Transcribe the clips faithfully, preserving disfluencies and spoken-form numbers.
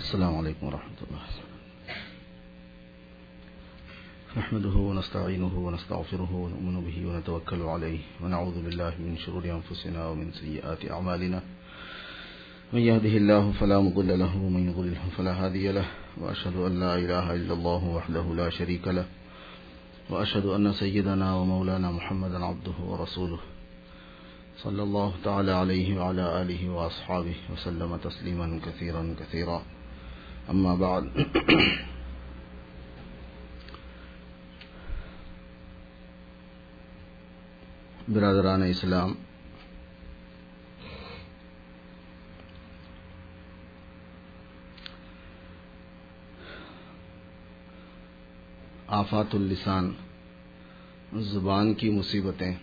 السلام علیکم ورحمۃ اللہ نحمده ونستعینه ونستغفره ونؤمن به ونتوکل علیه ونعوذ بالله من شرور انفسنا ومن سیئات اعمالنا من يهده الله فلا مضل له ومن يضلل فلا هادي له واشهد ان لا اله الا الله وحده لا شريك له واشهد ان سيدنا ومولانا محمدا عبده ورسوله صلى الله تعالى عليه وعلى آله وأصحابه وسلم تسليما كثيرا كثيرا أما بعد برادران اسلام، آفات اللسان، زبان کی مصیبتیں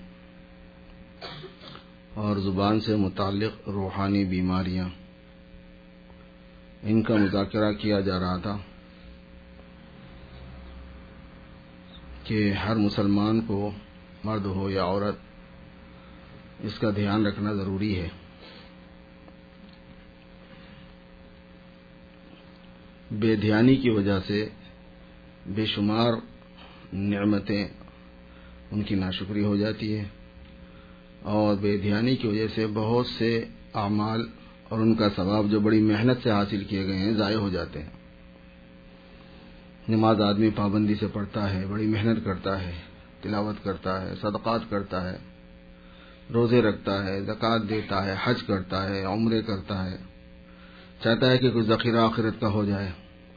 اور زبان سے متعلق روحانی بیماریاں، ان کا مذاکرہ کیا جا رہا تھا کہ ہر مسلمان کو، مرد ہو یا عورت، اس کا دھیان رکھنا ضروری ہے۔ بے دھیانی کی وجہ سے بے شمار نعمتیں ان کی ناشکری ہو جاتی ہے، اور بے دھیانی کی وجہ سے بہت سے اعمال اور ان کا ثواب جو بڑی محنت سے حاصل کیے گئے ہیں ضائع ہو جاتے ہیں۔ نماز آدمی پابندی سے پڑھتا ہے، بڑی محنت کرتا ہے، تلاوت کرتا ہے، صدقات کرتا ہے، روزے رکھتا ہے، زکوٰۃ دیتا ہے، حج کرتا ہے، عمرے کرتا ہے، چاہتا ہے کہ کچھ ذخیرہ آخرت کا ہو جائے،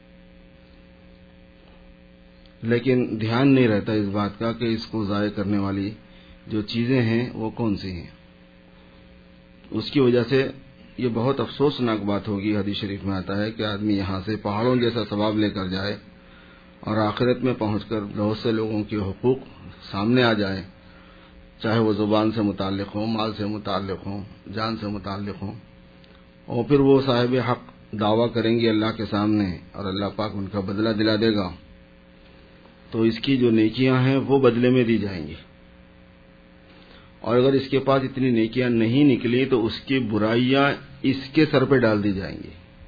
لیکن دھیان نہیں رہتا اس بات کا کہ اس کو ضائع کرنے والی جو چیزیں ہیں وہ کون سی ہیں۔ اس کی وجہ سے یہ بہت افسوسناک بات ہوگی، حدیث شریف میں آتا ہے کہ آدمی یہاں سے پہاڑوں جیسا ثواب لے کر جائے اور آخرت میں پہنچ کر بہت سے لوگوں کے حقوق سامنے آ جائیں، چاہے وہ زبان سے متعلق ہوں، مال سے متعلق ہوں، جان سے متعلق ہوں، اور پھر وہ صاحب حق دعویٰ کریں گے اللہ کے سامنے اور اللہ پاک ان کا بدلہ دلا دے گا، تو اس کی جو نیکیاں ہیں وہ بدلے میں دی جائیں گی، اور اگر اس کے پاس اتنی نیکیاں نہیں نکلی تو اس کی برائیاں اس کے سر پہ ڈال دی جائیں گی،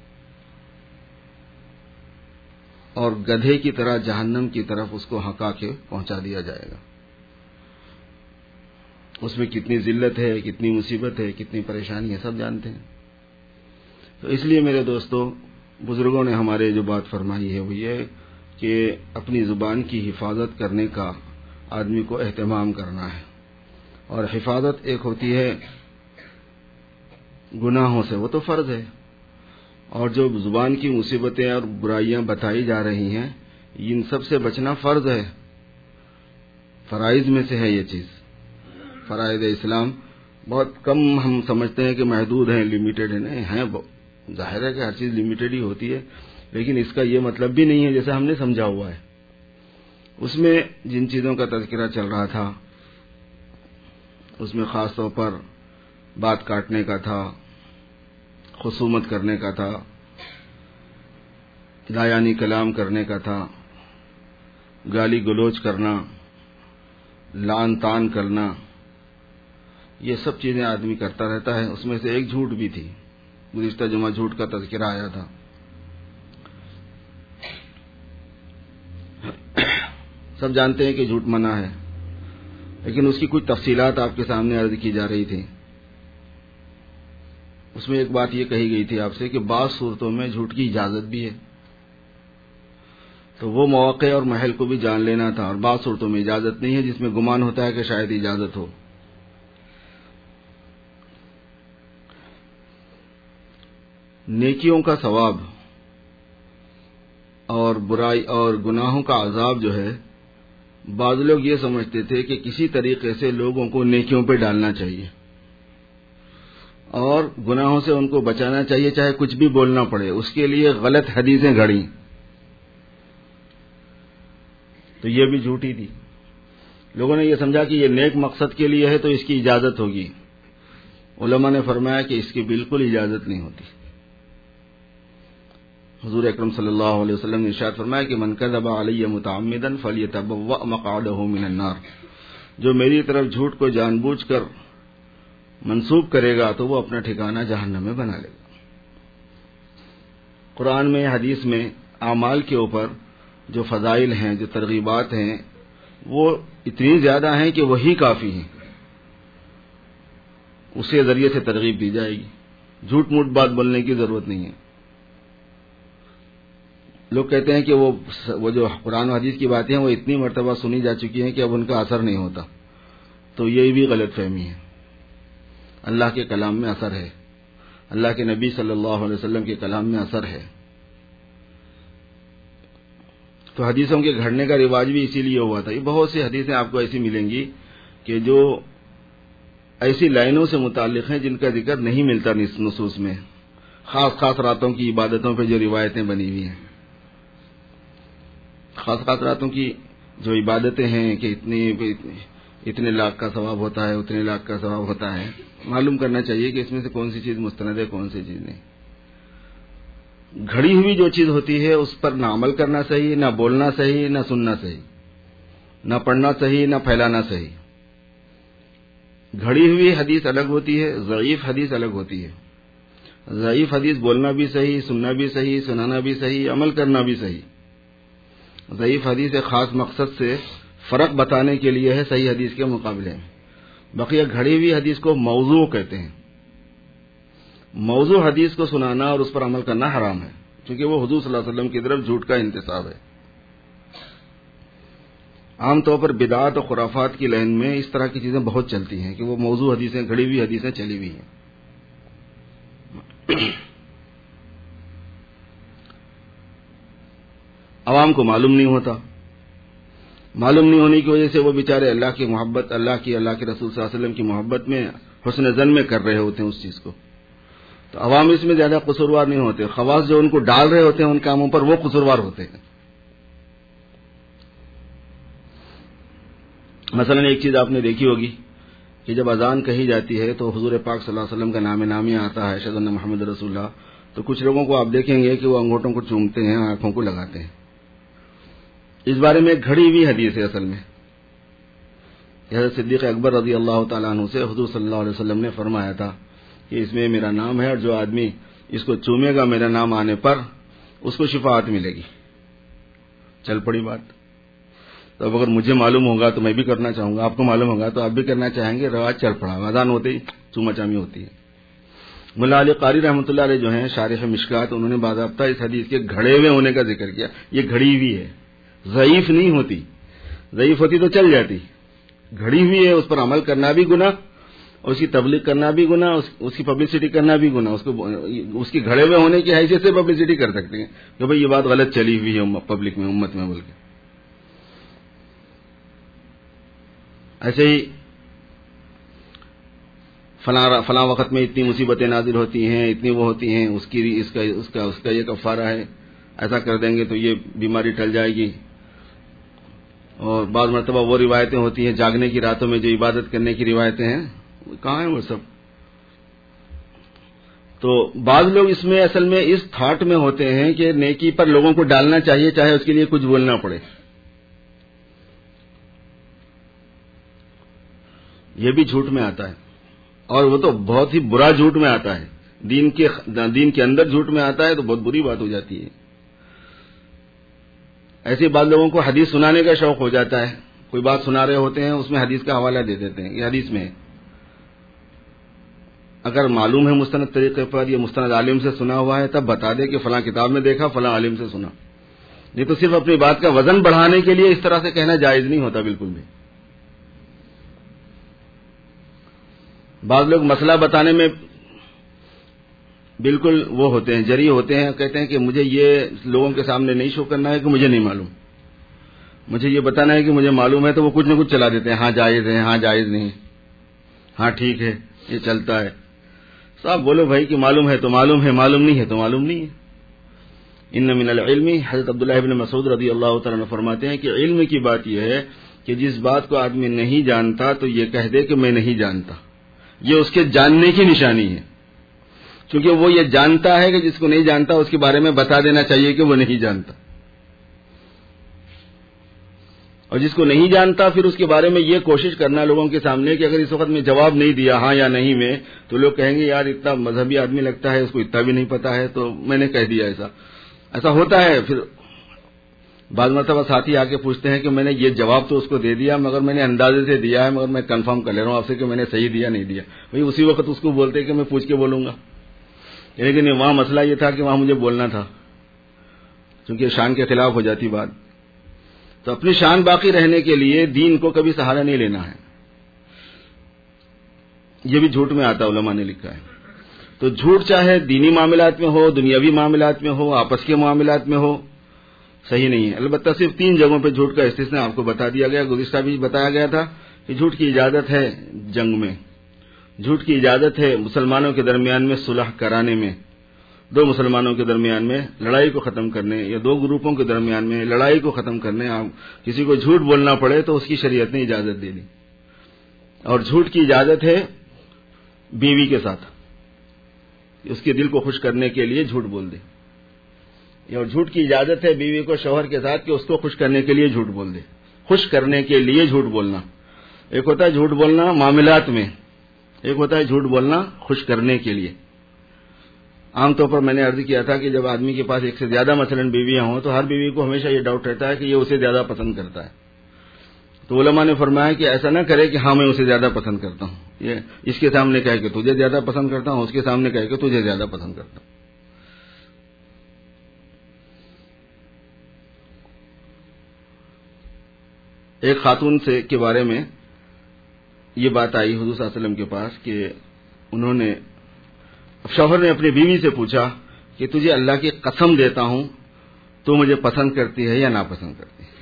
اور گدھے کی طرح جہنم کی طرف اس کو ہکا کے پہنچا دیا جائے گا۔ اس میں کتنی ذلت ہے، کتنی مصیبت ہے، کتنی پریشانی ہے، سب جانتے ہیں۔ تو اس لیے میرے دوستو، بزرگوں نے ہمارے جو بات فرمائی ہے وہ یہ کہ اپنی زبان کی حفاظت کرنے کا آدمی کو اہتمام کرنا ہے، اور حفاظت ایک ہوتی ہے گناہوں سے، وہ تو فرض ہے، اور جو زبان کی مصیبتیں اور برائیاں بتائی جا رہی ہیں ان سب سے بچنا فرض ہے، فرائض میں سے ہے یہ چیز۔ فرائض اسلام بہت کم ہم سمجھتے ہیں کہ محدود ہیں، لمیٹڈ ہیں، ہیں ظاہر ہے کہ ہر چیز لمیٹڈ ہی ہوتی ہے، لیکن اس کا یہ مطلب بھی نہیں ہے جیسے ہم نے سمجھا ہوا ہے۔ اس میں جن چیزوں کا تذکرہ چل رہا تھا اس میں خاص طور پر بات کاٹنے کا تھا، خصومت کرنے کا تھا، لایانی کلام کرنے کا تھا، گالی گلوچ کرنا، لعن طعن کرنا، یہ سب چیزیں آدمی کرتا رہتا ہے۔ اس میں سے ایک جھوٹ بھی تھی، گزشتہ جمعہ جھوٹ کا تذکرہ آیا تھا۔ سب جانتے ہیں کہ جھوٹ منع ہے، لیکن اس کی کچھ تفصیلات آپ کے سامنے عرض کی جا رہی تھی۔ اس میں ایک بات یہ کہی گئی تھی آپ سے کہ بعض صورتوں میں جھوٹ کی اجازت بھی ہے، تو وہ مواقع اور محل کو بھی جان لینا تھا، اور بعض صورتوں میں اجازت نہیں ہے جس میں گمان ہوتا ہے کہ شاید اجازت ہو۔ نیکیوں کا ثواب اور برائی اور گناہوں کا عذاب جو ہے، بعض لوگ یہ سمجھتے تھے کہ کسی طریقے سے لوگوں کو نیکیوں پہ ڈالنا چاہیے اور گناہوں سے ان کو بچانا چاہیے، چاہے کچھ بھی بولنا پڑے، اس کے لیے غلط حدیثیں گھڑیں، تو یہ بھی جھوٹی تھی۔ لوگوں نے یہ سمجھا کہ یہ نیک مقصد کے لیے ہے تو اس کی اجازت ہوگی۔ علماء نے فرمایا کہ اس کی بالکل اجازت نہیں ہوتی۔ حضور اکرم صلی اللہ علیہ وسلم نے ارشاد فرمایا کہ من کذب علی متعمدا فلیتبوأ مقعدہ من النار، جو میری طرف جھوٹ کو جان بوجھ کر منسوب کرے گا تو وہ اپنا ٹھکانہ جہنم میں بنا لے گا۔ قرآن میں حدیث میں اعمال کے اوپر جو فضائل ہیں، جو ترغیبات ہیں، وہ اتنی زیادہ ہیں کہ وہی کافی ہیں، اس کے ذریعے سے ترغیب دی جائے گی، جھوٹ موٹ بات بولنے کی ضرورت نہیں ہے۔ لوگ کہتے ہیں کہ وہ وہ جو قرآن و حدیث کی باتیں ہیں وہ اتنی مرتبہ سنی جا چکی ہیں کہ اب ان کا اثر نہیں ہوتا، تو یہ بھی غلط فہمی ہے۔ اللہ کے کلام میں اثر ہے، اللہ کے نبی صلی اللہ علیہ وسلم کے کلام میں اثر ہے۔ تو حدیثوں کے گھڑنے کا رواج بھی اسی لیے ہوا تھا۔ یہ بہت سی حدیثیں آپ کو ایسی ملیں گی کہ جو ایسی لائنوں سے متعلق ہیں جن کا ذکر نہیں ملتا نصوص میں، خاص خاص راتوں کی عبادتوں پہ جو روایتیں بنی ہوئی ہیں، خاص خاص راتوں کی جو عبادتیں ہیں کہ اتنی اتنے لاکھ کا ثواب ہوتا ہے، اتنے لاکھ کا ثواب ہوتا ہے۔ معلوم کرنا چاہیے کہ اس میں سے کون سی چیز مستند ہے، کون سی چیز نہیں۔ گھڑی ہوئی جو چیز ہوتی ہے اس پر نہ عمل کرنا صحیح، نہ بولنا صحیح، نہ سننا صحیح، نہ پڑھنا صحیح، نہ پھیلانا صحیح۔ گھڑی ہوئی حدیث الگ ہوتی ہے، ضعیف حدیث الگ ہوتی ہے۔ ضعیف حدیث بولنا بھی صحیح، سننا بھی صحیح، سنانا بھی صحیح، عمل کرنا بھی صحیح۔ ضعیف حدیث ایک خاص مقصد سے فرق بتانے کے لیے ہے صحیح حدیث کے مقابلے میں۔ بقیہ گھڑی ہوئی حدیث کو موضوع کہتے ہیں۔ موضوع حدیث کو سنانا اور اس پر عمل کرنا حرام ہے، کیونکہ وہ حضور صلی اللہ علیہ وسلم کی طرف جھوٹ کا انتساب ہے۔ عام طور پر بدعات اور خرافات کی لائن میں اس طرح کی چیزیں بہت چلتی ہیں کہ وہ موضوع حدیثیں، گھڑی ہوئی حدیثیں چلی ہوئی ہیں۔ عوام کو معلوم نہیں ہوتا، معلوم نہیں ہونے کی وجہ سے وہ بیچارے اللہ کی محبت، اللہ کی اللہ کے رسول صلی اللہ علیہ وسلم کی محبت میں حسن ظن میں کر رہے ہوتے ہیں اس چیز کو، تو عوام اس میں زیادہ قصوروار نہیں ہوتے۔ خواص جو ان کو ڈال رہے ہوتے ہیں ان کاموں پر وہ قصوروار ہوتے ہیں۔ مثلا ایک چیز آپ نے دیکھی ہوگی کہ جب اذان کہی جاتی ہے تو حضور پاک صلی اللہ علیہ وسلم کا نام نامی آتا ہے، اشہد ان محمد رسول اللہ، تو کچھ لوگوں کو آپ دیکھیں گے کہ وہ انگوٹھوں کو چومتے ہیں، آنکھوں کو لگاتے ہیں۔ اس بارے میں ایک گھڑی ہوئی حدیث ہے اصل میں۔ حضرت صدیق اکبر رضی اللہ تعالیٰ عنہ سے حضور صلی اللہ علیہ وسلم نے فرمایا تھا کہ اس میں میرا نام ہے اور جو آدمی اس کو چومے گا میرا نام آنے پر اس کو شفاعت ملے گی۔ چل پڑی بات۔ تو اب اگر مجھے معلوم ہوگا تو میں بھی کرنا چاہوں گا، آپ کو معلوم ہوگا تو آپ بھی کرنا چاہیں گے، رواج چل پڑا، اذان ہوتے ہی چوما چامی ہوتی ہے۔ ملا علی قاری رحمۃ اللہ علیہ جو ہیں شارح مشکات، انہوں نے باضابطہ اس حدیث کے گھڑے ہوئے ہونے کا ذکر کیا۔ یہ گھڑی ہوئی ہے، ضعیف نہیں ہوتی، ضعیف ہوتی تو چل جاتی، گھڑی ہوئی ہے، اس پر عمل کرنا بھی گناہ، اس کی تبلیغ کرنا بھی گناہ، اس کی پبلسٹی کرنا بھی گناہ، اس کو اس کی گھڑے ہوئے ہونے کی حیثیت سے پبلسٹی کر سکتے ہیں کہ بھئی یہ بات غلط چلی ہوئی ہے پبلک میں، امت میں، بول کے۔ ایسے ہی فلاں فلاں وقت میں اتنی مصیبتیں نازل ہوتی ہیں، اتنی وہ ہوتی ہیں، اس کی اس کا اس کا اس کا یہ کفارہ ہے، ایسا کر دیں گے تو یہ بیماری ٹل جائے گی۔ اور بعض مرتبہ وہ روایتیں ہوتی ہیں جاگنے کی راتوں میں جو عبادت کرنے کی روایتیں ہیں، کہاں ہیں وہ سب؟ تو بعض لوگ اس میں اصل میں اس تھاٹ میں ہوتے ہیں کہ نیکی پر لوگوں کو ڈالنا چاہیے چاہے اس کے لیے کچھ بولنا پڑے۔ یہ بھی جھوٹ میں آتا ہے، اور وہ تو بہت ہی برا جھوٹ میں آتا ہے، دین کے دین کے اندر جھوٹ میں آتا ہے تو بہت بری بات ہو جاتی ہے۔ ایسے بعض لوگوں کو حدیث سنانے کا شوق ہو جاتا ہے، کوئی بات سنا رہے ہوتے ہیں اس میں حدیث کا حوالہ دے دیتے ہیں، یہ حدیث میں ہے۔ اگر معلوم ہے مستند طریقے پر یہ مستند عالم سے سنا ہوا ہے تب بتا دے کہ فلاں کتاب میں دیکھا، فلاں عالم سے سنا، نہیں تو صرف اپنی بات کا وزن بڑھانے کے لیے اس طرح سے کہنا جائز نہیں ہوتا بالکل بھی۔ بعض لوگ مسئلہ بتانے میں بالکل وہ ہوتے ہیں، جری ہوتے ہیں، کہتے ہیں کہ مجھے یہ لوگوں کے سامنے نہیں شو کرنا ہے کہ مجھے نہیں معلوم، مجھے یہ بتانا ہے کہ مجھے معلوم ہے، تو وہ کچھ نہ کچھ چلا دیتے ہیں، ہاں جائز ہے، ہاں جائز نہیں، ہاں ٹھیک ہے، یہ چلتا ہے۔ صاحب بولو بھائی کہ معلوم ہے تو معلوم ہے، معلوم نہیں ہے تو معلوم نہیں ہے۔ ان من العلم، حضرت عبداللہ ابن مسعود رضی اللہ تعالیٰ عنہ فرماتے ہیں کہ علم کی بات یہ ہے کہ جس بات کو آدمی نہیں جانتا تو یہ کہہ دے کہ میں نہیں جانتا، یہ اس کے جاننے کی نشانی ہے، کیونکہ وہ یہ جانتا ہے کہ جس کو نہیں جانتا اس کے بارے میں بتا دینا چاہیے کہ وہ نہیں جانتا۔ اور جس کو نہیں جانتا پھر اس کے بارے میں یہ کوشش کرنا لوگوں کے سامنے کہ اگر اس وقت میں جواب نہیں دیا ہاں یا نہیں میں تو لوگ کہیں گے یار اتنا مذہبی آدمی لگتا ہے، اس کو اتنا بھی نہیں پتا ہے تو میں نے کہہ دیا ایسا ایسا ہوتا ہے. پھر بعض مرتبہ ساتھی آ کے پوچھتے ہیں کہ میں نے یہ جواب تو اس کو دے دیا مگر میں نے اندازے سے دیا ہے، مگر میں کنفرم کر لے رہا ہوں آپ سے کہ میں نے صحیح دیا نہیں دیا. بھائی اسی وقت اس کو بولتے کہ میں پوچھ کے بولوں گا، لیکن وہاں مسئلہ یہ تھا کہ وہاں مجھے بولنا تھا کیونکہ شان کے خلاف ہو جاتی بات. تو اپنی شان باقی رہنے کے لیے دین کو کبھی سہارا نہیں لینا ہے. یہ بھی جھوٹ میں آتا علماء نے لکھا ہے. تو جھوٹ چاہے دینی معاملات میں ہو، دنیاوی معاملات میں ہو، آپس کے معاملات میں ہو، صحیح نہیں ہے. البتہ صرف تین جگہوں پہ جھوٹ کا استثناء آپ کو بتا دیا گیا. گزشتہ بھی بتایا گیا تھا کہ جھوٹ کی اجازت ہے جنگ میں، جھوٹ کی اجازت ہے مسلمانوں کے درمیان میں صلح کرانے میں، دو مسلمانوں کے درمیان میں لڑائی کو ختم کرنے یا دو گروپوں کے درمیان میں لڑائی کو ختم کرنے آپ کسی کو جھوٹ بولنا پڑے تو اس کی شریعت نے اجازت دے دی. اور جھوٹ کی اجازت ہے بیوی کے ساتھ، اس کے دل کو خوش کرنے کے لیے جھوٹ بول دے. اور جھوٹ کی اجازت ہے بیوی کو شوہر کے ساتھ کہ اس کو خوش کرنے کے لیے جھوٹ بول دے. خوش کرنے کے لیے جھوٹ بولنا ایک ہوتا ہے جھوٹ بولنا معاملات میں، ایک ہوتا ہے جھوٹ بولنا خوش کرنے کے لیے. عام طور پر میں نے عرض کیا تھا کہ جب آدمی کے پاس ایک سے زیادہ مثلاً بیویاں ہوں تو ہر بیوی کو ہمیشہ یہ ڈاؤٹ رہتا ہے کہ یہ اسے زیادہ پسند کرتا ہے. تو علماء نے فرمایا کہ ایسا نہ کرے کہ ہاں میں اسے زیادہ پسند کرتا ہوں، یہ اس کے سامنے کہے کہ تجھے زیادہ پسند کرتا ہوں، اس کے سامنے کہے کہ تجھے زیادہ پسند کرتا ہوں. ایک خاتون سے کے بارے میں یہ بات آئی حضور صلی اللہ علیہ وسلم کے پاس کہ انہوں نے شوہر نے اپنی بیوی سے پوچھا کہ تجھے اللہ کی قسم دیتا ہوں تو مجھے پسند کرتی ہے یا ناپسند کرتی ہے؟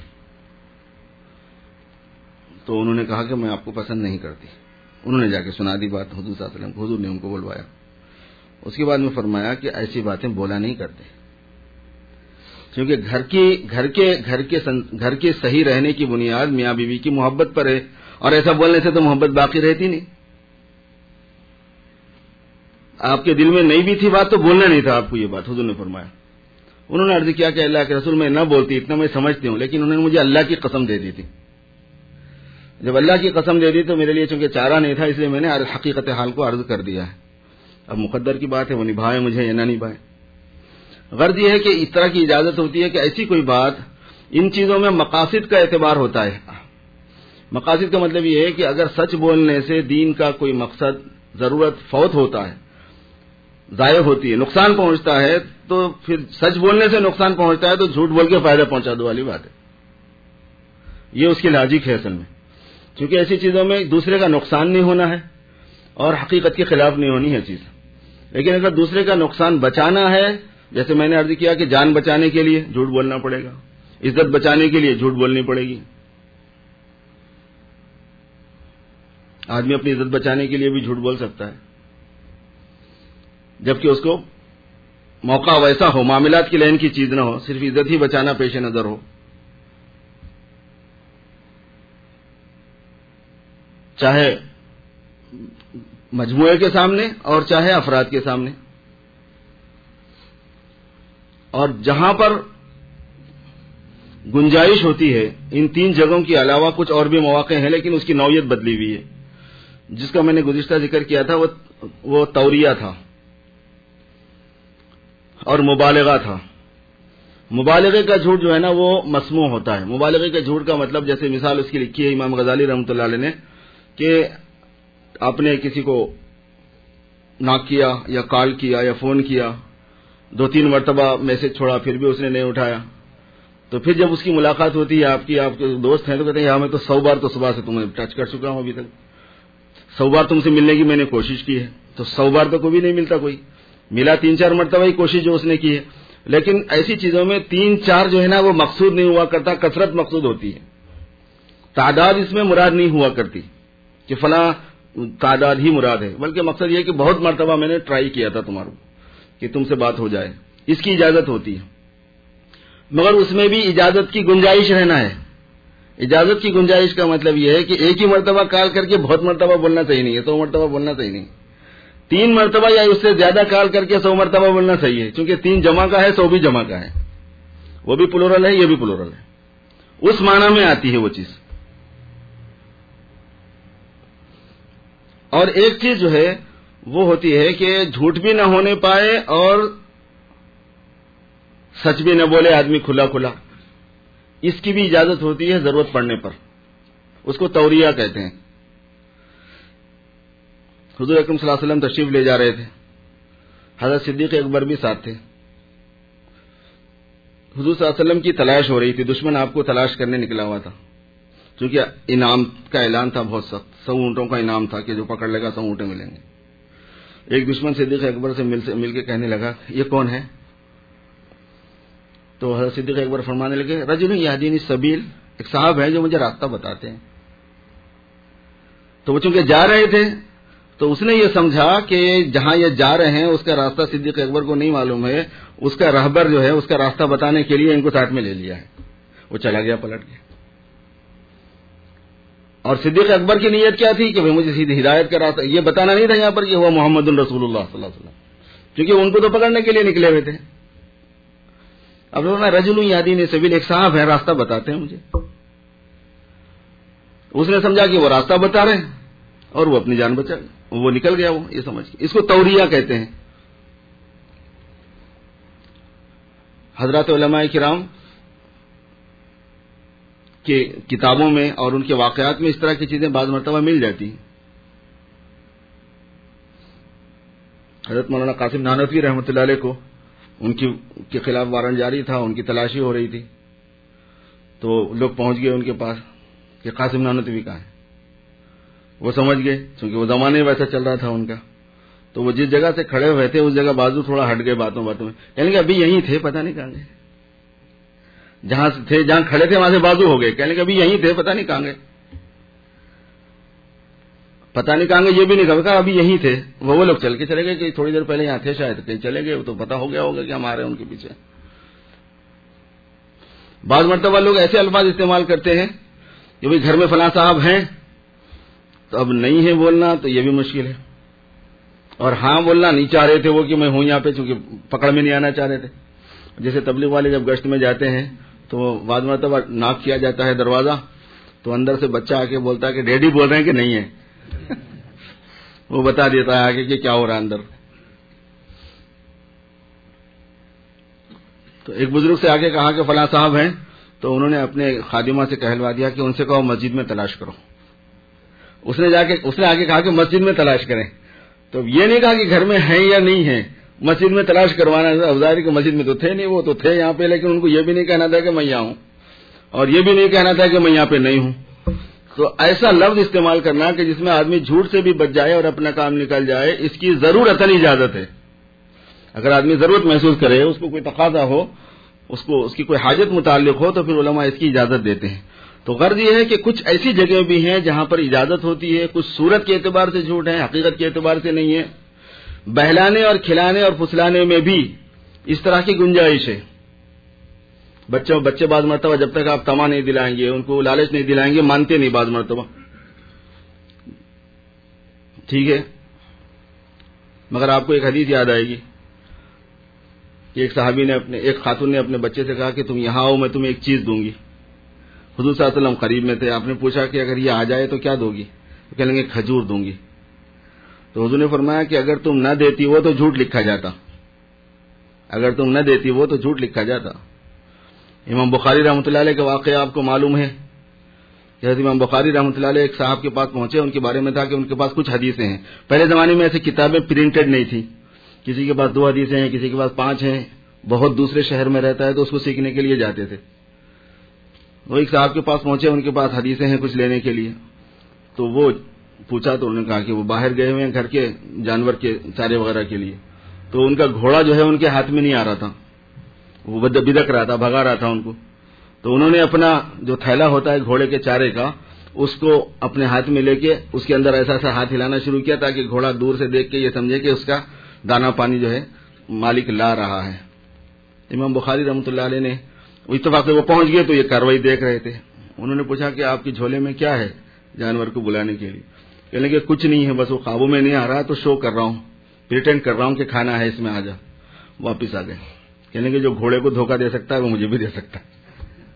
تو انہوں نے کہا کہ میں آپ کو پسند نہیں کرتی. انہوں نے جا کے سنا دی بات حضور صلی اللہ علیہ وسلم کو، حضور نے ان کو بلوایا. اس کے بعد میں فرمایا کہ ایسی باتیں بولا نہیں کرتے، کیونکہ گھر کی گھر کے گھر کے گھر کے صحیح رہنے کی بنیاد میاں بیوی کی محبت پر ہے، اور ایسا بولنے سے تو محبت باقی رہتی نہیں. آپ کے دل میں نہیں بھی تھی بات تو بولنا نہیں تھا آپ کو یہ بات، حضور نے فرمایا. انہوں نے عرض کیا کہ اللہ کے رسول میں نہ بولتی، اتنا میں سمجھتی ہوں، لیکن انہوں نے مجھے اللہ کی قسم دے دی تھی. جب اللہ کی قسم دے دی تو میرے لیے چونکہ چارہ نہیں تھا، اس لیے میں نے حقیقت حال کو عرض کر دیا ہے. اب مقدر کی بات ہے، وہ نبھائے مجھے یا نہ نبھائے. غرض یہ ہے کہ اس طرح کی اجازت ہوتی ہے کہ ایسی کوئی بات، ان چیزوں میں مقاصد کا اعتبار ہوتا ہے. مقاصد کا مطلب یہ ہے کہ اگر سچ بولنے سے دین کا کوئی مقصد ضرورت فوت ہوتا ہے، ضائع ہوتی ہے، نقصان پہنچتا ہے، تو پھر سچ بولنے سے نقصان پہنچتا ہے تو جھوٹ بول کے فائدہ پہنچا دو والی بات ہے. یہ اس کی لاجک ہے اصل میں، کیونکہ ایسی چیزوں میں دوسرے کا نقصان نہیں ہونا ہے اور حقیقت کے خلاف نہیں ہونی ہے چیز. لیکن اگر دوسرے کا نقصان بچانا ہے، جیسے میں نے عرض کیا کہ جان بچانے کے لیے جھوٹ بولنا پڑے گا، عزت بچانے کے لیے جھوٹ بولنی پڑے گی. آدمی اپنی عزت بچانے کے لیے بھی جھوٹ بول سکتا ہے، جبکہ اس کو موقع ویسا ہو، معاملات کی لین کی چیز نہ ہو، صرف عزت ہی بچانا پیش نظر ہو. چاہے مجموعے کے سامنے اور چاہے افراد کے سامنے. اور جہاں پر گنجائش ہوتی ہے، ان تین جگہوں کے علاوہ کچھ اور بھی مواقع ہیں لیکن اس کی نوعیت بدلی ہوئی ہے. جس کا میں نے گزشتہ ذکر کیا تھا وہ وہ توریہ تھا اور مبالغہ تھا. مبالغے کا جھوٹ جو ہے نا وہ مسموع ہوتا ہے. مبالغے کے جھوٹ کا مطلب، جیسے مثال اس کی لکھی ہے امام غزالی رحمۃ اللہ علیہ نے، کہ آپ نے کسی کو ناک کیا یا کال کیا یا فون کیا، دو تین مرتبہ میسج چھوڑا پھر بھی اس نے نہیں اٹھایا، تو پھر جب اس کی ملاقات ہوتی ہے، آپ کی آپ کے دوست ہیں، تو کہتے ہیں یہاں میں تو سو بار تو صبح سے تمہیں ٹچ کر چکا ہوں، ابھی تک سو بار تم سے ملنے کی میں نے کوشش کی ہے. تو سو بار تو کوئی بھی نہیں ملتا، کوئی ملا تین چار مرتبہ ہی کوشش جو اس نے کی ہے. لیکن ایسی چیزوں میں تین چار جو ہے نا وہ مقصود نہیں ہوا کرتا، کثرت مقصود ہوتی ہے. تعداد اس میں مراد نہیں ہوا کرتی کہ فلاں تعداد ہی مراد ہے، بلکہ مقصد یہ ہے کہ بہت مرتبہ میں نے ٹرائی کیا تھا تمہارا کہ تم سے بات ہو جائے، اس کی اجازت ہوتی ہے. مگر اس میں بھی اجازت کی گنجائش رہنا ہے. اجازت کی گنجائش کا مطلب یہ ہے کہ ایک ہی مرتبہ کال کر کے بہت مرتبہ بولنا صحیح نہیں ہے، سو مرتبہ بولنا صحیح نہیں. تین مرتبہ یا اس سے زیادہ کال کر کے سو مرتبہ بولنا صحیح ہے، کیونکہ تین جمع کا ہے، سو بھی جمع کا ہے، وہ بھی پلورل ہے، یہ بھی پلورل ہے. اس معنی میں آتی ہے وہ چیز. اور ایک چیز جو ہے وہ ہوتی ہے کہ جھوٹ بھی نہ ہونے پائے اور سچ بھی نہ بولے آدمی کھلا کھلا. اس کی بھی اجازت ہوتی ہے ضرورت پڑنے پر. اس کو توریہ کہتے ہیں. حضور اکرم صلی اللہ علیہ وسلم تشریف لے جا رہے تھے. حضرت صدیق اکبر بھی ساتھ تھے. حضور صلی اللہ علیہ وسلم کی تلاش ہو رہی تھی. دشمن آپ کو تلاش کرنے نکلا ہوا تھا. چونکہ انعام کا اعلان تھا بہت سخت. سو اونٹوں کا انعام تھا کہ جو پکڑ لے گا سو اونٹیں ملیں گے. ایک دشمن صدیق اکبر سے مل, سے مل کے کہنے لگا یہ کون ہے؟ تو حضرت صدیق اکبر فرمانے لگے رجل یہدینی السبیل، ایک صاحب ہیں جو مجھے راستہ بتاتے ہیں. تو وہ چونکہ جا رہے تھے تو اس نے یہ سمجھا کہ جہاں یہ جا رہے ہیں اس کا راستہ صدیق اکبر کو نہیں معلوم ہے. اس کا رہبر جو ہے اس کا راستہ بتانے کے لیے ان کو ساتھ میں لے لیا ہے. وہ چلا گیا پلٹ کے. اور صدیق اکبر کی نیت کیا تھی کہ بھئی مجھے سیدھی ہدایت کا راستہ، یہ بتانا نہیں تھا یہاں پر کہ ہوا محمد رسول اللہ صلی اللہ علیہ وسلم، کیونکہ ان کو تو پکڑنے کے لیے نکلے ہوئے تھے. اب لوگ رجل یادین سبیل، ایک صاحب ہے راستہ بتاتے ہیں مجھے. اس نے سمجھا کہ وہ راستہ بتا رہے ہیں اور وہ اپنی جان بچا گیا. وہ نکل گیا. وہ یہ سمجھ کے اس کو توریہ کہتے ہیں. حضرات علماء کرام کہ کتابوں میں اور ان کے واقعات میں اس طرح کی چیزیں بعض مرتبہ مل جاتی ہیں. حضرت مولانا قاسم نانوتوی رحمۃ اللہ علیہ کو ان کی کے خلاف وارنٹ جاری تھا، ان کی تلاشی ہو رہی تھی. تو لوگ پہنچ گئے ان کے پاس کہ قاسم نانوتوی کہاں ہے. وہ سمجھ گئے چونکہ وہ زمانے ویسا چل رہا تھا ان کا. تو وہ جس جگہ سے کھڑے ہوئے تھے اس جگہ بازو تھوڑا ہٹ گئے باتوں باتوں میں، کہنے کہ ابھی یہیں تھے پتہ نہیں کہاں گئے. جہاں تھے جہاں کھڑے تھے وہاں سے بازو ہو گئے، کہنے کہ ابھی یہیں تھے پتہ نہیں کہاں گئے. پتہ نہیں کہاں گئے یہ بھی نہیں کہا، ابھی یہیں تھے. وہ وہ لوگ چل کے چلے گئے کہ تھوڑی دیر پہلے یہاں تھے، شاید کہیں چلے گئے تو پتہ ہو گیا ہوگا کہ ہم آ رہے ہیں ان کے پیچھے. بعض مرتبہ لوگ ایسے الفاظ استعمال کرتے ہیں کہ بھئی گھر میں فلاں صاحب ہیں، تو اب نہیں ہے بولنا تو یہ بھی مشکل ہے. اور ہاں بولنا نہیں چاہ رہے تھے وہ کہ میں ہوں یہاں پہ، چونکہ پکڑ میں نہیں آنا چاہ رہے تھے. جیسے تبلیغ والے جب گشت میں جاتے ہیں تو بعض مرتبہ ناک کیا جاتا ہے دروازہ، تو اندر سے بچہ آ کے بولتا ہے کہ ڈیڈی بول رہے ہیں کہ نہیں ہے. وہ بتا دیتا ہے آگے کہ کیا ہو رہا ہے اندر. تو ایک بزرگ سے آگے کہا کہ فلاں صاحب ہیں، تو انہوں نے اپنے خادمہ سے کہلوا دیا کہ ان سے کہو مسجد میں تلاش کرو. اس نے جا کے اس نے آگے کہا کہ مسجد میں تلاش کریں. تو یہ نہیں کہا کہ گھر میں ہیں یا نہیں ہیں، مسجد میں تلاش کروانا. ظاہر کہ مسجد میں تو تھے نہیں، وہ تو تھے یہاں پہ، لیکن ان کو یہ بھی نہیں کہنا تھا کہ میں یہاں ہوں، اور یہ بھی نہیں کہنا تھا کہ میں یہاں پہ نہیں ہوں. تو ایسا لفظ استعمال کرنا کہ جس میں آدمی جھوٹ سے بھی بچ جائے اور اپنا کام نکل جائے، اس کی ضرورتاً اجازت ہے. اگر آدمی ضرورت محسوس کرے، اس کو کوئی تقاضا ہو، اس کو اس کی کوئی حاجت متعلق ہو، تو پھر علماء اس کی اجازت دیتے ہیں. تو غرض یہ ہے کہ کچھ ایسی جگہ بھی ہیں جہاں پر اجازت ہوتی ہے. کچھ صورت کے اعتبار سے جھوٹ ہے، حقیقت کے اعتبار سے نہیں ہے. بہلانے اور کھلانے اور پھسلانے میں بھی اس طرح کی گنجائش ہے. بچوں بچے بعض مرتبہ جب تک آپ تما نہیں دلائیں گے، ان کو لالچ نہیں دلائیں گے، مانتے نہیں بعض مرتبہ. ٹھیک ہے، مگر آپ کو ایک حدیث یاد آئے گی کہ ایک صحابی نے اپنے ایک خاتون نے اپنے بچے سے کہا کہ تم یہاں آؤ، میں تمہیں ایک چیز دوں گی. حضور صلی اللہ علیہ وسلم قریب میں تھے. آپ نے پوچھا کہ اگر یہ آ جائے تو کیا دو گی؟ تو کہنے لگے کھجور دوں گی. تو حضور نے فرمایا کہ اگر تم نہ دیتی وہ تو جھوٹ لکھا جاتا. اگر تم نہ دیتی وہ تو جھوٹ لکھا جاتا. امام بخاری رحمۃ اللہ علیہ کا واقعہ آپ کو معلوم ہے. حضرت امام بخاری رحمۃ اللہ علیہ ایک صاحب کے پاس پہنچے. ان کے بارے میں تھا کہ ان کے پاس کچھ حدیثیں ہیں. پہلے زمانے میں ایسی کتابیں پرنٹڈ نہیں تھی. کسی کے پاس دو حدیثیں ہیں، کسی کے پاس پانچ ہیں، بہت دوسرے شہر میں رہتا ہے تو اس کو سیکھنے کے لیے جاتے تھے. وہ ایک صاحب کے پاس پہنچے، ان کے پاس حدیثیں ہیں کچھ لینے کے لیے. تو وہ پوچھا تو انہوں نے کہا کہ وہ باہر گئے ہوئے ہیں گھر کے جانور کے چارے وغیرہ کے لیے. تو ان کا گھوڑا جو ہے ان کے ہاتھ میں نہیں آ رہا تھا، وہ بدک رہا تھا، بھگا رہا تھا ان کو. تو انہوں نے اپنا جو تھیلا ہوتا ہے گھوڑے کے چارے کا، اس کو اپنے ہاتھ میں لے کے اس کے اندر ایسا ایسا ہاتھ ہلانا شروع کیا تاکہ گھوڑا دور سے دیکھ کے یہ سمجھے کہ اس کا دانا پانی جو ہے مالک لا رہا ہے. امام بخاری رحمۃ اللہ علیہ نے اتفاق سے وہ پہنچ گئے تو یہ کاروائی دیکھ رہے تھے. انہوں نے پوچھا کہ آپ کی جھولے میں کیا ہے جانور کو بلانے کے لیے؟ کہنے کہ کچھ نہیں ہے، بس وہ قابو میں نہیں آ رہا تو شو کر رہا ہوں، پریٹینڈ کر رہا ہوں کہ کھانا ہے، اس میں آ جا. واپس آ گئے. کہنے کہ جو گھوڑے کو دھوکہ دے سکتا ہے وہ مجھے بھی دے سکتا ہے.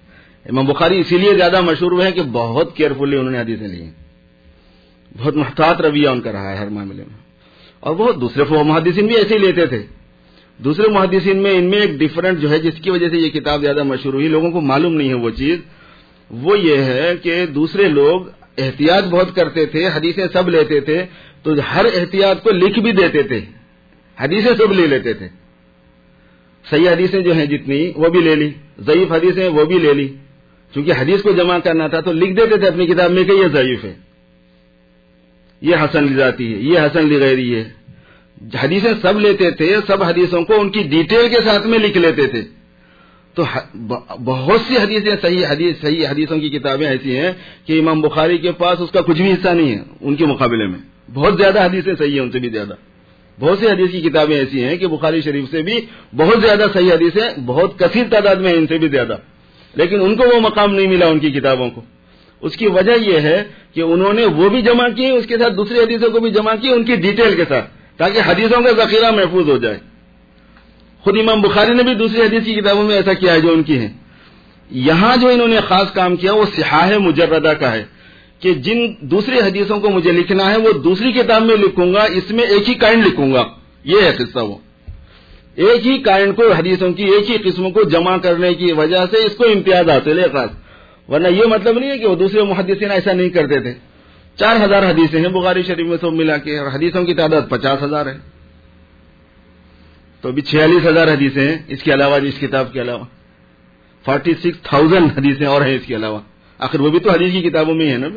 امام بخاری اسی لیے زیادہ مشہور ہوئے ہیں کہ بہت کیئرفلی انہوں نے حدیثیں لی ہیں، بہت محتاط رویہ ان کا رہا ہے ہر معاملے میں، اور بہت دوسرے محدثین بھی ایسے ہی لیتے تھے. دوسرے محدثین میں ان میں ایک ڈفرنٹ جو ہے جس کی وجہ سے یہ کتاب زیادہ مشہور ہوئی، لوگوں کو معلوم نہیں ہے وہ چیز، وہ یہ ہے کہ دوسرے لوگ احتیاط بہت کرتے تھے، حدیثیں سب لیتے تھے، تو ہر احتیاط کو لکھ بھی دیتے تھے، حدیثیں سب لے لیتے تھے. صحیح حدیثیں جو ہیں جتنی وہ بھی لے لی، ضعیف حدیثیں وہ بھی لے لی، چونکہ حدیث کو جمع کرنا تھا تو لکھ دیتے تھے اپنی کتاب میں کہ یہ ضعیف ہے، یہ حسن لذاتی ہے، یہ حسن لغیری ہے. حدیثیں سب لیتے تھے، سب حدیثوں کو ان کی ڈیٹیل کے ساتھ میں لکھ لیتے تھے. تو بہت سی حدیثیں صحیح حدیث صحیح حدیثوں کی کتابیں ایسی ہیں کہ امام بخاری کے پاس اس کا کچھ بھی حصہ نہیں ہے ان کے مقابلے میں، بہت زیادہ حدیثیں صحیح ہیں ان سے بھی زیادہ. بہت سی حدیث کی کتابیں ایسی ہیں کہ بخاری شریف سے بھی بہت زیادہ صحیح حدیثیں بہت کثیر تعداد میں ہیں ان سے بھی زیادہ، لیکن ان کو وہ مقام نہیں ملا ان کی کتابوں کو. اس کی وجہ یہ ہے کہ انہوں نے وہ بھی جمع کی، اس کے ساتھ دوسری حدیثوں کو بھی جمع کی ان کی ڈیٹیل کے ساتھ، تاکہ حدیثوں کا ذخیرہ محفوظ ہو جائے. خود امام بخاری نے بھی دوسری حدیث کی کتابوں میں ایسا کیا ہے جو ان کی ہیں. یہاں جو انہوں نے خاص کام کیا وہ صحاح مجردہ کا ہے کہ جن دوسری حدیثوں کو مجھے لکھنا ہے وہ دوسری کتاب میں لکھوں گا، اس میں ایک ہی کائنڈ لکھوں گا. یہ ہے قصہ، وہ ایک ہی کائنڈ کو حدیثوں کی ایک ہی قسم کو جمع کرنے کی وجہ سے اس کو امتیاز حاصل ہے خاص. ورنہ یہ مطلب نہیں ہے کہ وہ دوسرے محدثین ایسا نہیں کرتے تھے. چار ہزار حدیثیں ہیں بخاری شریف میں سب ملا کے، اور حدیثوں کی تعداد پچاس ہزار ہے، تو ابھی چھیالیس ہزار حدیثیں ہیں اس کے علاوہ، اس کتاب کے علاوہ فورٹی سکس تھاؤزینڈ حدیثیں اور ہیں اس کے علاوہ. آخر وہ بھی تو حدیث کی کتابوں میں ہی ہے نا.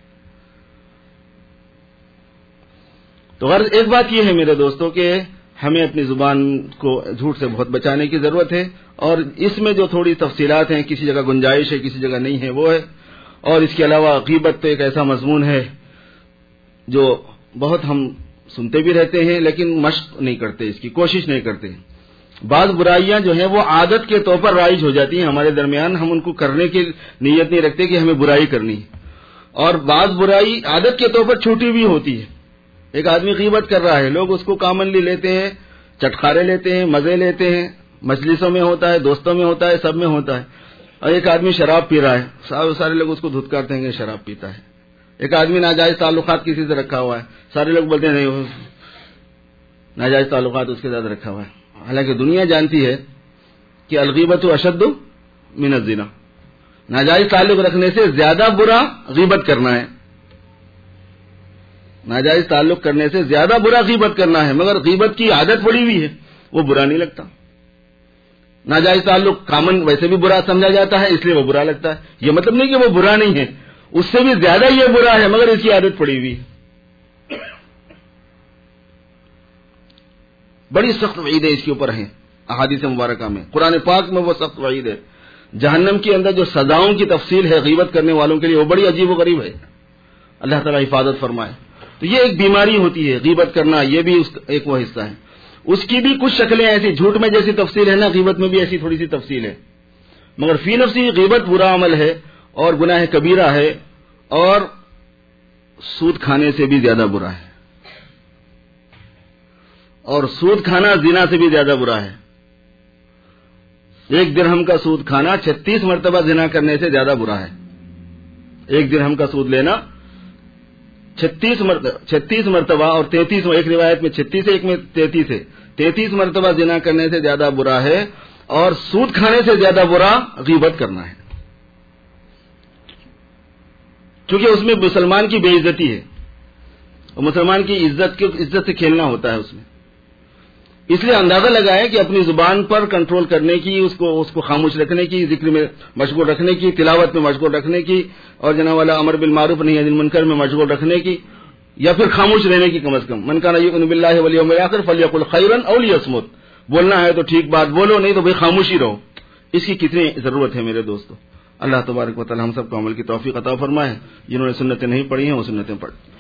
تو غرض ایک بات یہ ہے میرے دوستوں کہ ہمیں اپنی زبان کو جھوٹ سے بہت بچانے کی ضرورت ہے، اور اس میں جو تھوڑی تفصیلات ہیں، کسی جگہ گنجائش ہے کسی جگہ نہیں ہے وہ ہے. اور اس کے علاوہ غیبت تو ایک ایسا مضمون ہے جو بہت ہم سنتے بھی رہتے ہیں لیکن مشق نہیں کرتے، اس کی کوشش نہیں کرتے. بعض برائیاں جو ہیں وہ عادت کے طور پر رائج ہو جاتی ہیں ہمارے درمیان، ہم ان کو کرنے کی نیت نہیں رکھتے کہ ہمیں برائی کرنی ہے، اور بعض برائی عادت کے طور پر چھوٹی بھی ہوتی ہے. ایک آدمی غیبت کر رہا ہے، لوگ اس کو کامنلی لیتے ہیں، چٹخارے لیتے ہیں، مزے لیتے ہیں، مجلسوں میں ہوتا ہے، دوستوں میں ہوتا ہے، سب میں ہوتا ہے. اور ایک آدمی شراب پی رہا ہے، سارے لوگ اس کو دھتکارتے ہیں کہ شراب پیتا ہے. ایک آدمی ناجائز تعلقات کسی سے رکھا ہوا ہے، سارے لوگ بولتے ہیں نہیں ناجائز تعلقات اس کے ساتھ رکھا ہوا ہے. حالانکہ دنیا جانتی ہے کہ الغیبت اشد من الزنا، ناجائز تعلق رکھنے سے زیادہ برا غیبت کرنا ہے. ناجائز تعلق کرنے سے زیادہ برا غیبت کرنا ہے، مگر غیبت کی عادت پڑی ہوئی ہے وہ برا نہیں لگتا. ناجائز تعلق کامن ویسے بھی برا سمجھا جاتا ہے اس لیے وہ برا لگتا ہے. یہ مطلب نہیں کہ وہ برا نہیں ہے، اس سے بھی زیادہ یہ برا ہے مگر اس کی عادت پڑی ہوئی ہے. بڑی سخت وعیدیں اس کے اوپر ہیں احادیث مبارکہ میں، قرآن پاک میں وہ سخت وعید ہے. جہنم کے اندر جو سزاؤں کی تفصیل ہے غیبت کرنے والوں کے لیے وہ بڑی عجیب و غریب ہے. اللہ تعالیٰ حفاظت فرمائے. تو یہ ایک بیماری ہوتی ہے غیبت کرنا، یہ بھی اس ایک وہ حصہ ہے. اس کی بھی کچھ شکلیں ایسی، جھوٹ میں جیسی تفصیل ہے نا، غیبت میں بھی ایسی تھوڑی سی تفصیل ہے. مگر فی نفسی غیبت برا عمل ہے اور گناہ کبیرہ ہے، اور سود کھانے سے بھی زیادہ برا ہے، اور سود کھانا زنا سے بھی زیادہ برا ہے. ایک درہم کا سود کھانا چھتیس مرتبہ زنا کرنے سے زیادہ برا ہے. ایک درہم کا سود لینا چھتیس مرتبہ چھتیس مرتبہ اور تینتیس، ایک روایت میں چھتیس ہے ایک میں تینتیس ہے، تینتیس مرتبہ زنا کرنے سے زیادہ برا ہے، اور سود کھانے سے زیادہ برا غیبت کرنا ہے، کیونکہ اس میں مسلمان کی بے عزتی ہے، اور مسلمان کی عزت کی عزت سے کھیلنا ہوتا ہے اس میں. اس لیے اندازہ لگائے کہ اپنی زبان پر کنٹرول کرنے کی، اس کو اس کو خاموش رکھنے کی، ذکر میں مشغول رکھنے کی، تلاوت میں مشغول رکھنے کی، اور جناب والا امر بالمعروف نہی عن المنکر میں مشغول رکھنے کی، یا پھر خاموش رہنے کی. کم از کم من کان یؤمن باللہ والیوم الاخر فلیقل خیرا او لیصمت. بولنا ہے تو ٹھیک بات بولو، نہیں تو بھئی خاموشی رہو. اس کی کتنی ضرورت ہے میرے دوستو. اللہ تبارک و تعالی ہم سب کو عمل کی توفیق عطا فرمائے. جنہوں نے سنتیں نہیں پڑھی ہیں وہ سنتیں پڑھ